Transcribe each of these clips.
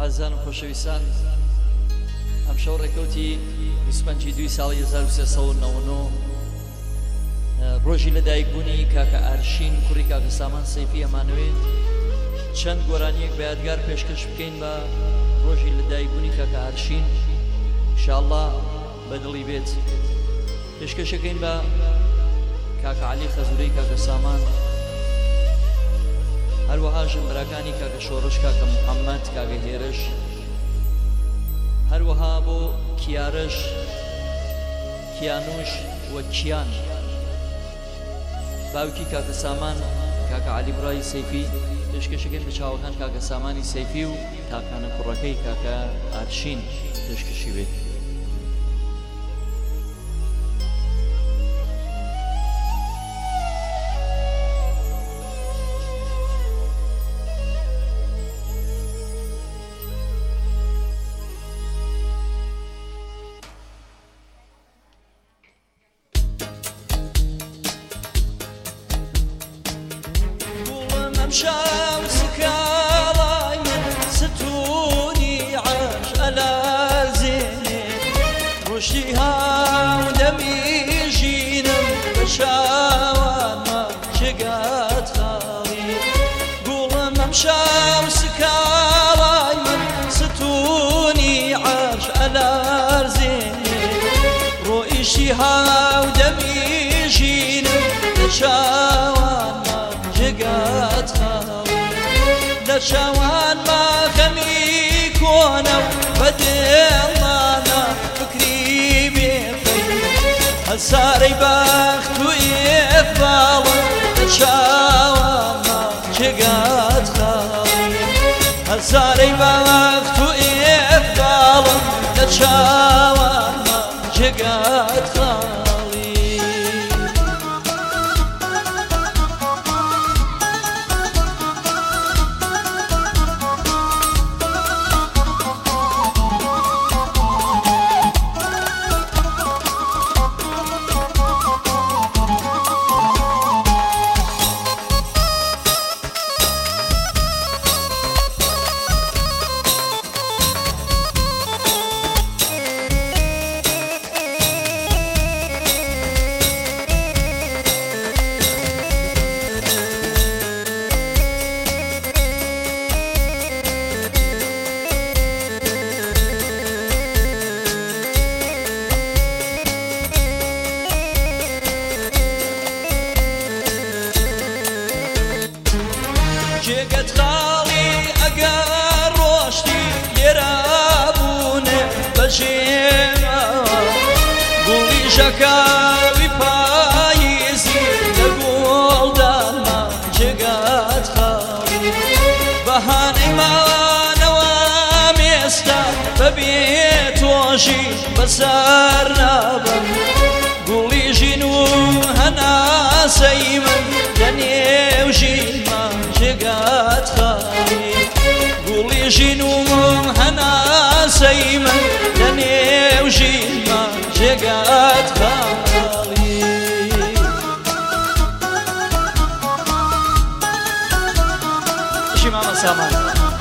ئازان و خۆشەویستان، ئەم شەو ڕێکەوتی 25 ساڵی 1399 ڕۆژی لەدایکبوونی کاکە ئارشین کوڕی کاکە سامان سەیفی ئەمانەوێت چەند گۆرانیەک بە یادگار پێشکەش بکەین بە ڕۆژی لەدایکبوونی کاکە ئارشین. ئینشاءالله بەدڵی بێت. پێشکەشەکەین بە کاکە عەلی خەزوورەی کاکە سامان، هەروەها ژنبراکانی کاکە شۆڕش، کاکە محەممەد، کاکە هێرش، هەروەها بۆ کیارش، کیانوش وە کیان، باوکی کاکە سامان کاکە عەلی بڕای سەیفی. پێشکەشەکەین بە چاوەکان کاکە سامانی سەیفی و تاکانە کوڕەکەی کاکە ئارشین پێشکەشی بێت. شام سكالاي ستوني عاش على زيني رشيها ودمي جينم بشاوان ما شقات خالي قول ممشام سكالاي ستوني عاش على زيني رشيها ودمي جينم بشاوان جگات خاوی لشوان ما خمی کنم بدلنا فکری بیخی هزاری بخت و اقبال لشوان ما جگات خاوی هزاری بخت و اقبال لشوان ما جگات خاوی. جێگەت خاڵی ئەگەر ڕۆشتی لێرابوونێ بەژێمەوە گوڵی ژەکاوی پاییزی لە گوڵدانما جێگەت خاڵی بەهانەی مانەوە مێستا بەبێ تۆژی بەسەر نابم گوڵی ژین و هەناسەی من لە نێو ژینما جگات خالی گوڵی ژین و هەناسەی من لە نێو ژینما جگات خالی. شی مامە سامان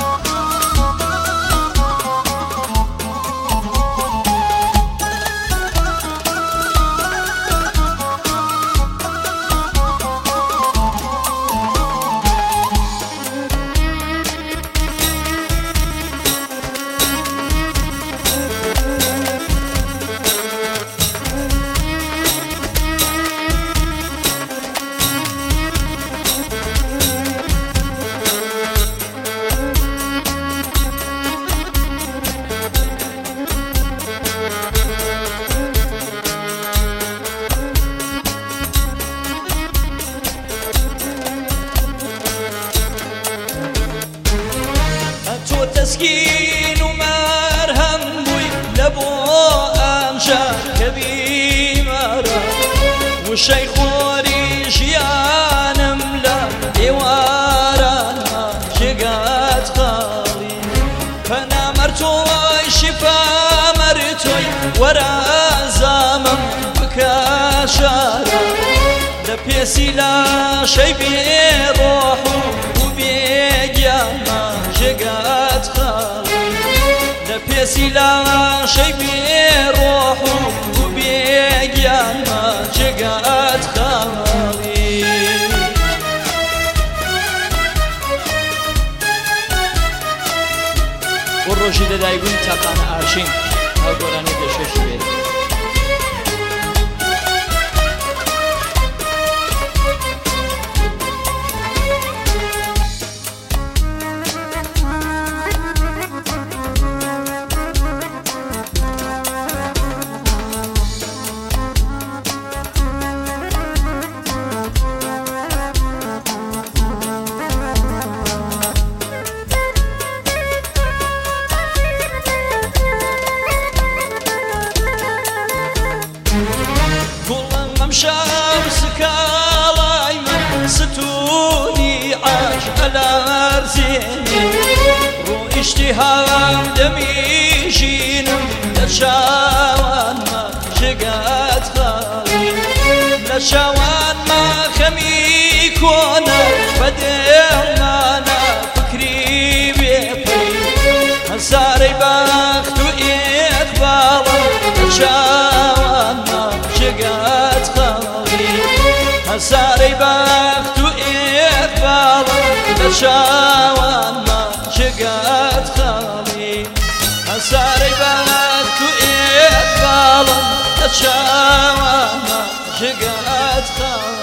تسكين ومرهم بوي لبو أمشار كبيمارا والشيخوري جيانم لا إيواران ما جقات خالي فانا مرتوي شفا مرتوي ورا زامم بكاشارا لبيسي لا شي بروحو وبيجاما جقات خالي كسي لا شي بروح وبيجان ما جقات خالي والروجي دايقون تاقانا آرشين هاو قراني دشوش بيه شمسك لايمن ستوني عاش على رزيني رو اشتهام دمي جينم لشاوان ما جقات خالي لشاوان ما خمي كونا بدلنا فكري بيطي هساري باخت وإقبالا لشاوان ما جقات هساري باخت وإقبالا لشاوان ما جقات خالي هساري باخت وإقبالا لشاوان ما جقات خالي